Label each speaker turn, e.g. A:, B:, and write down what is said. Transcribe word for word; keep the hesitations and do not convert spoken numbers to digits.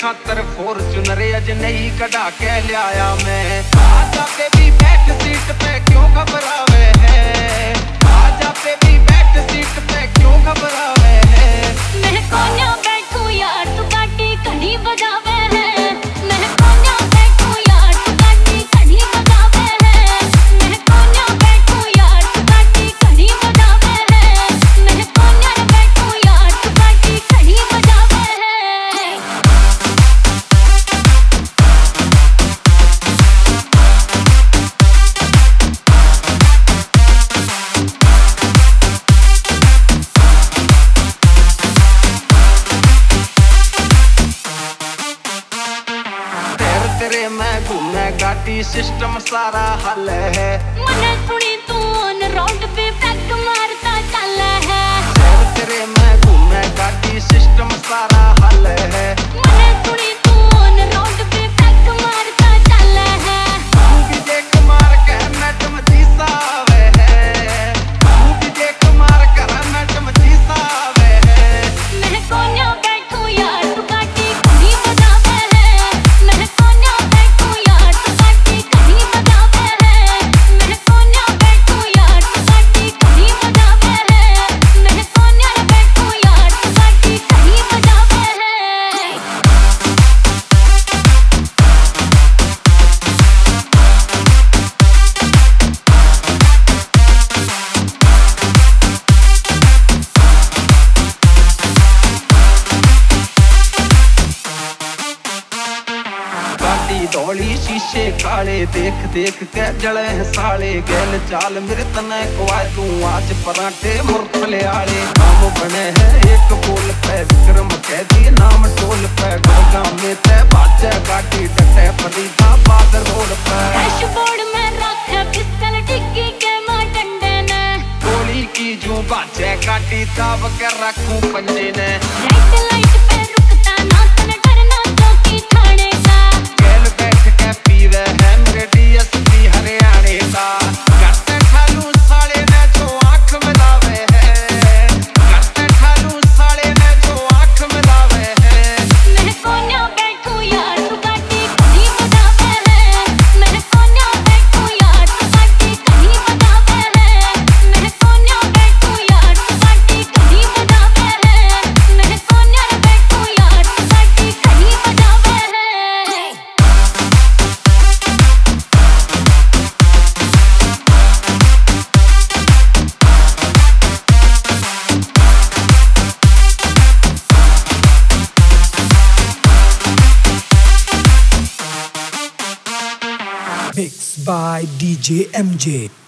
A: खातर फॉर्च्यूनर अज नहीं कढ़ा के लिया मैं। आजा बेबी बैक सीट पे क्यों घबरावे है, आजा बेबी बैक सीट पे क्यों घबरावे है।
B: मैं कोन्या बैठू यार तू काटी कढ़ी बजावे है, मैं कोन्या बैठू यार तू काटी कढ़ी बजावे है, मैं कोन्या बैठू यार तू काटी कढ़ी बजावे है, मैं कोन्या बैठू यार तू काटी कढ़ी बजावे है।
A: तेरे मैं घूमे गाड़ी सिस्टम सारा हल है,
B: मने सुनी तू ऑन रोड पे पैक मारता चल है।
A: तेरे मैं घूमे गाड़ी सिस्टम सारा हल है,
B: मने सुनी तू ऑन रोड पे पैक मारता चल है।
A: तू भी देख मार के मैडम जी सावे है, तू भी देख मार कर मैडम जी सावे है।
B: मैं कोन्या बैठू यार तू काटी कढ़ी बजावे है, मैं कोन्या बैठू यार तू काटी कढ़ी बजावे है, मैं कोन्या बैठू यार तू काटी कढ़ी बजावे है, मैं कोन्या बैठू यार तू काटी कढ़ी बजावे है।
A: गाड़ी दौड़ी शीशे काले देख देख के जले हैं साले। गैल चाल मेरे तने कुआए तू आज पराठे मुरफले आले। नाम बने हैं एक बोल पे विक्रम कह दिए नाम टोल पे। गोगा में ते बाजे गाड़ी डटे फरीदा बादर रोड पे।
B: डैशबोर्ड में रखे पिस्टल डिग्गी के मार डंडे ने,
A: गोली की जू बाजे गाड़ी दाब के रखूं पंजे ने।
B: रेड लाइट पे रुकता ना तने डरना चौकी थाने का।
A: गैल बैठ के पीवे है मेरे डीएसपी हरियाणे का। करते ठालू साले ने जो आंख मिलावे है, करते ठालू साले ने जो आंख मिलावे है।
B: मैं कोन्या बैठू यार तू काटी कढ़ी बजावे है, मैं कोन्या बैठू यार तू काटी कढ़ी बजावे है, मैं कोन्या बैठू यार तू काटी कढ़ी बजावे है, मैं कोन्या बैठू यार तू काटी कढ़ी बजावे है।
C: Mixed by D J M J.